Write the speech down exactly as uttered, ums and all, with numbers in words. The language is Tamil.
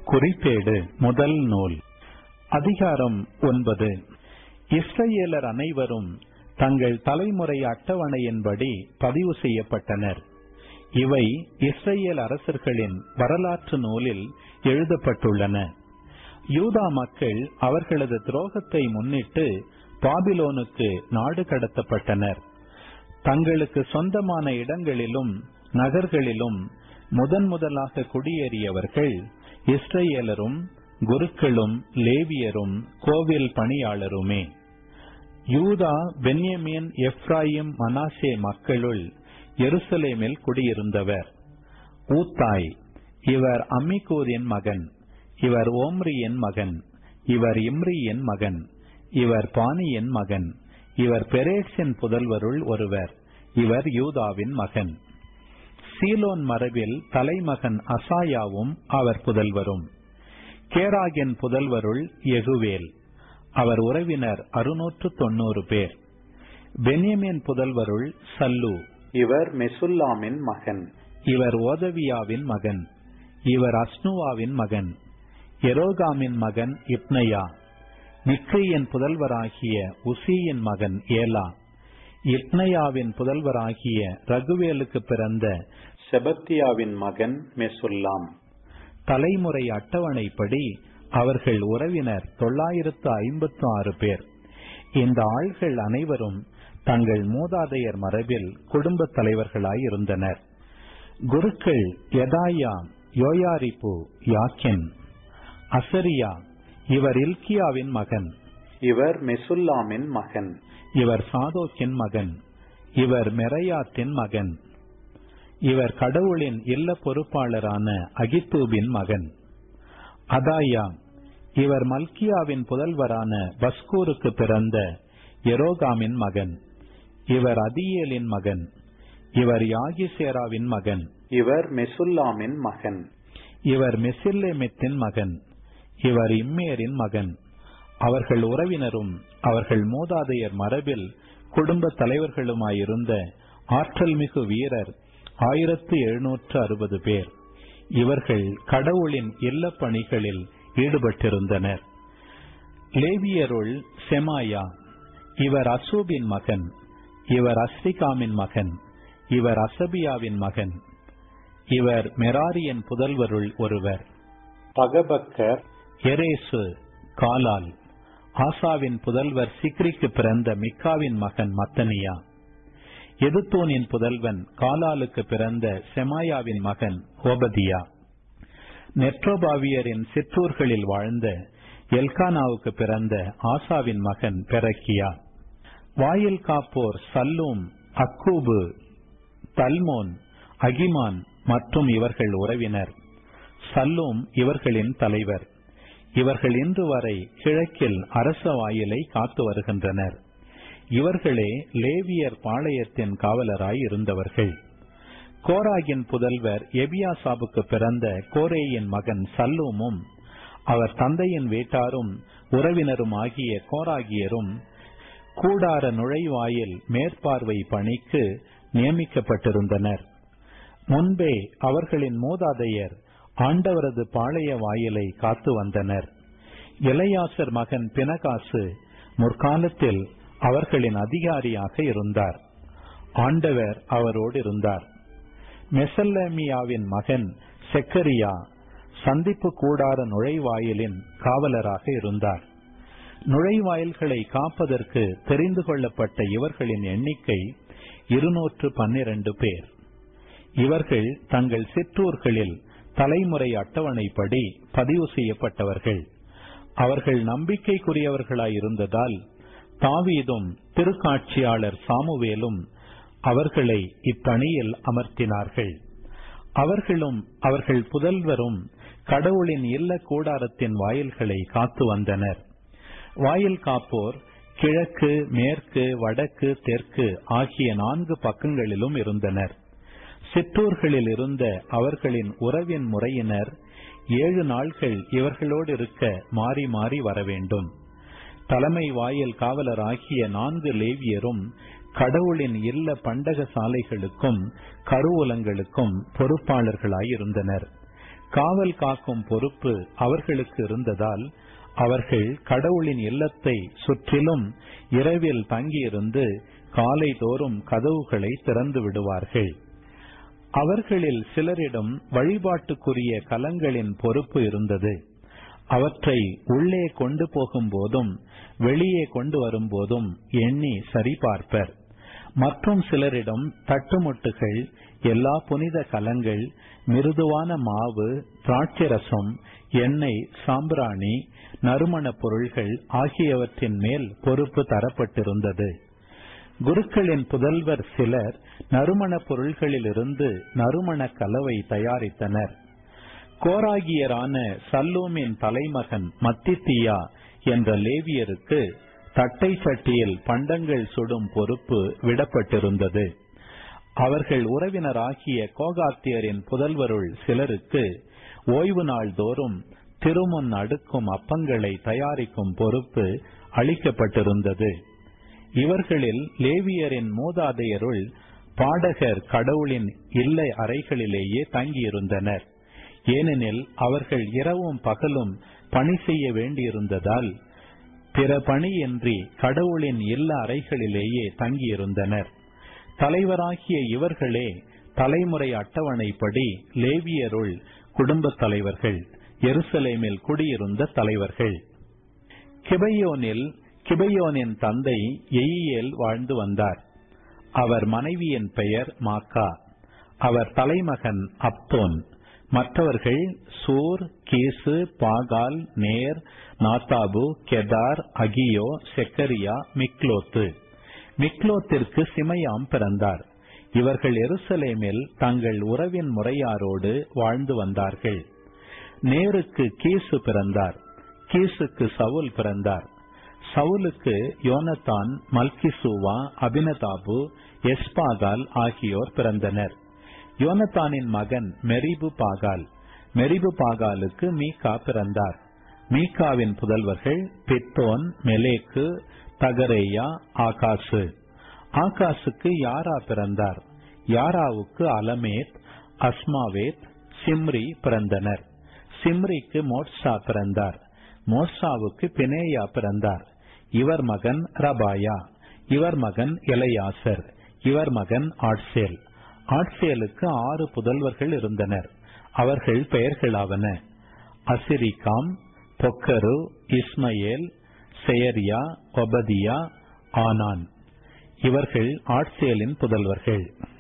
குறிப்பேடு முதல் நூல் அதிகாரம் ஒன்பது. இஸ்ரவேலர் அனைவரும் தங்கள் தலைமுறை அட்டவணையின்படி பதிவு செய்யப்பட்டனர். இவை இஸ்ரவேல் அரசர்களின் வரலாற்று நூலில் எழுதப்பட்டுள்ளன. யூதா மக்கள் அவர்களது துரோகத்தை முன்னிட்டு பாபிலோனுக்கு நாடு கடத்தப்பட்டனர். தங்களுக்கு சொந்தமான இடங்களிலும் நகர்களிலும் முதன் முதலாக குடியேறியவர்கள் இஸ்ரவேலரும் குருக்களும் லேவியரும் கோவில் பணியாளருமே. யூதா, பென்யமீன், எப்ராயிம், மனாசே மக்களுள் எருசலேமில் குடியிருந்தவர். ஊத்தாய் இவர் அம்மிகூதின் மகன், இவர் ஓம்ரியின் மகன், இவர் இம்ரியின் மகன், இவர் பானியின் மகன், இவர் பெரேட்சின் புதல்வருள் ஒருவர், இவர் யூதாவின் மகன். சீலோன் மரபில் தலைமகன் அசாயாவும் அவர் புதல்வரும். கேராகின் புதல்வருள் எகுவேல், அவர் உறவினர் அறுநூற்று தொன்னூறு பேர். பென்யமீன் புதல்வருள் சல்லு, இவர் மெசுல்லாமின் மகன், இவர் ஓதவியாவின் மகன், இவர் அஸ்னுவாவின் மகன். எரோகாமின் மகன் இப்னையா, நிக்ரியின் புதல்வராகிய உசியின் மகன் ஏலா, இப்னையாவின் புதல்வராகிய ரகுவேலுக்கு பிறந்த செபத்தியாவின் மகன் மெசுல்லாம். தலைமுறை அட்டவணைப்படி அவர்கள் உறவினர் தொள்ளாயிரத்து ஐம்பத்து ஆறு பேர். இந்த ஆள்கள் அனைவரும் தங்கள் மூதாதையர் மரபில் குடும்ப தலைவர்களாயிருந்தனர். குருக்கள் எதாயா, யோயாரிப்பு, யாக்கின். அசரியா இவர் இல்கியாவின் மகன், இவர் மெசுல்லாமின் மகன், இவர் சாதோக்கின் மகன், இவர் மெரையாத்தின் மகன், இவர் கடவுளின் இல்ல பொறுப்பாளரான அகித்தூபின் மகன். அதாயா இவர் மல்கியாவின் புதல்வரான பஸ்கூருக்கு பிறந்த எரோகாமின் மகன், இவர் அதியேலின் மகன், இவர் யாகிசேராவின் மகன், இவர் மெசுல்லாமின் மகன், இவர் மெசில்லேமித்தின் மகன், இவர் இம்மேரின் மகன். அவர்கள் உறவினரும் அவர்கள் மூதாதையர் மரபில் குடும்ப தலைவர்களுமாயிருந்த ஆற்றல் மிகு வீரர் ஆயிரத்து எழுநூற்று அறுபது பேர். இவர்கள் கடவுளின் இல்ல பணிகளில் ஈடுபட்டிருந்தனர். லேவியருள் செமாயா, இவர் அசூபின் மகன், இவர் அஸ்ரிகாமின் மகன், இவர் அசபியாவின் மகன், இவர் மெராரியன் புதல்வருள் ஒருவர். பகபக்கர், எரேசு, காலால். ஆசாவின் புதல்வர் சிக்ரிக்கு பிறந்த மிக்காவின் மகன் மத்தனியா. எதுத்தூனின் புதல்வன் காலாலுக்கு பிறந்த செமாயாவின் மகன் ஓபதியா. நெட்ரோபாவியரின் சிற்றூர்களில் வாழ்ந்த எல்கானாவுக்கு பிறந்த ஆசாவின் மகன் பெரக்கியா. வாயில் காப்போர் சல்லூம், அக்கூபு, தல்மோன், அகிமான் மற்றும் இவர்கள் உறவினர். சல்லூம் இவர்களின் தலைவர். இவர்கள் இன்று வரை கிழக்கில் அரச வாயிலை காத்து வருகின்றனர். இவர்களே லேவியர் பாளையத்தின் காவலராய் இருந்தவர்கள். கோராகின் புதல்வர் எபியாசாபுக்கு பிறந்த கோரேயின் மகன் சல்லூமும் அவர் தந்தையின் வீட்டாரும் உறவினரும் ஆகிய கோராகியரும் கூடார நுழைவாயில் மேற்பார்வை பணிக்கு நியமிக்கப்பட்டிருந்தனர். முன்பே அவர்களின் மூதாதையர் ஆண்டவரது பாளைய வாயிலை காத்து வந்தனர். எலையாசர் மகன் பினகாசு முற்காலத்தில் அவர்களின் அதிகாரியாக இருந்தார். ஆண்டவர் அவரோடு இருந்தார். மெசல்லேமியாவின் மகன் செக்கரியா சந்திப்பு கூடார நுழைவாயிலின் காவலராக இருந்தார். நுழைவாயில்களை காப்பதற்கு தெரிந்து கொள்ளப்பட்ட இவர்களின் எண்ணிக்கை இருநூற்று பன்னிரண்டு பேர். இவர்கள் தங்கள் சிற்றூர்களில் தலைமுறை அட்டவணைப்படி பதிவு செய்யப்பட்டவர்கள். அவர்கள் நம்பிக்கைக்குரியவர்களாயிருந்ததால் தாவீதும் திருக்காட்சியாளர் சாமுவேலும் அவர்களை இப்பணியில் அமர்த்தினார்கள். அவர்களும் அவர்கள் புதல்வரும் கடவுளின் இல்ல கூடாரத்தின் வாயில்களை காத்து வந்தனர். வாயில் காப்போர் கிழக்கு, மேற்கு, வடக்கு, தெற்கு ஆகிய நான்கு பக்கங்களிலும் இருந்தனர். சிற்றூர்களில் இருந்த அவர்களின் உறவின் முறையினர் ஏழு நாள்கள் இவர்களோடு இருக்க மாறி மாறி வர வேண்டும். தலைமை வாயில் காவலராகிய நான்கு லேவியரும் கடவுளின் இல்ல பண்டக சாலைகளுக்கும் கருவூலங்களுக்கும் பொறுப்பாளர்களாயிருந்தனர். காவல் காக்கும் பொறுப்பு அவர்களுக்கு இருந்ததால் அவர்கள் கடவுளின் இல்லத்தை சுற்றிலும் இரவில் தங்கியிருந்து காலை தோறும் கதவுகளை திறந்து விடுவார்கள். அவர்களில் சிலரிடம் வழிபாட்டுக்குரிய கலங்களின் பொறுப்பு இருந்தது. அவற்றை உள்ளே கொண்டு போகும் போதும் வெளியே கொண்டு வரும்போதும் எண்ணி சரிபார்ப்பர். மற்றும் சிலரிடம் தட்டுமுட்டுகள், எல்லா புனித கலங்கள், மிருதுவான மாவு, திராட்சரசம், எண்ணெய், சாம்பிராணி, நறுமண பொருள்கள் ஆகியவற்றின் மேல் பொறுப்பு தரப்பட்டிருந்தது. குருக்களின் புதல்வர் சிலர் நறுமண பொருள்களிலிருந்து நறுமண கலவை தயாரித்தனர். கோராகியரான சல்லூமின் தலைமகன் மத்தித்தியா என்ற லேவியருக்கு தட்டை சட்டியில் பண்டங்கள் சுடும் பொறுப்பு விடப்பட்டிருந்தது. அவர்கள் உறவினராகிய கோகாத்தியரின் புதல்வருள் சிலருக்கு ஓய்வு நாள் தோறும் திருமுன் அடுக்கும் அப்பங்களை தயாரிக்கும் பொறுப்பு அளிக்கப்பட்டிருந்தது. இவர்களில் லேவியரின் மூதாதையருள் பாடகர் கடவுளின் இல்ல அறைகளிலேயே தங்கியிருந்தனர். ஏனெனில் அவர்கள் இரவும் பகலும் பணி செய்ய வேண்டியிருந்ததால் பிற பணியின்றி கடவுளின் இல்ல அறைகளிலேயே தங்கியிருந்தனர். தலைவராகிய இவர்களே தலைமுறை அட்டவணைப்படி லேவியருள் குடும்பத் தலைவர்கள், எருசலேமில் குடியிருந்த தலைவர்கள். கிபையோனில் கிபையோனின் தந்தை எயியேல் வாழ்ந்து வந்தார். அவர் மனைவியின் பெயர் மாக்கா. அவர் தலைமகன் அப்தோன். மற்றவர்கள் சூர், கீசு, பாகால், நேர், நாத்தாபு, கெதார், அகியோ, செக்கரியா, மிக்லோத்து. மிக்லோத்திற்கு சிமையாம் பிறந்தார். இவர்கள் எருசலேமில் தங்கள் உறவின் முறையாரோடு வாழ்ந்து வந்தார்கள். நேருக்கு கீசு பிறந்தார். கீசுக்கு சவுல் பிறந்தார். சவுலுக்கு யோனத்தான், மல்கிசூவா, அபினதாபு, எஸ்பாகால் ஆகியோர் பிறந்தனர். யோனத்தானின் மகன் மெரிபு பாகால். மெரிபு பாகாலுக்கு மீகா பிறந்தார். மீகாவின் புதல்வர்கள் பித்தோன், மெலேக்கு, தகரேயா, ஆகாசு. ஆகாசுக்கு யாரா பிறந்தார். யாராவுக்கு அலமேத், அஸ்மாவேத், சிம்ரி பிறந்தனர். சிம்ரிக்கு மோட்சா பிறந்தார். மோட்சாவுக்கு பினேயா பிறந்தார். இவர் மகன் ரபாயா. இவர் மகன் எலையாசர். இவர் மகன் ஆட்சேல். ஆட்சேலுக்கு ஆறு புதல்வர்கள் இருந்தனர். அவர்கள் பெயர்களாவன: அசிரிகாம், பொக்கரு, இஸ்மயேல், செயரியா, ஒபதியா, ஆனான். இவர்கள் ஆட்சேலின் புதல்வர்கள்.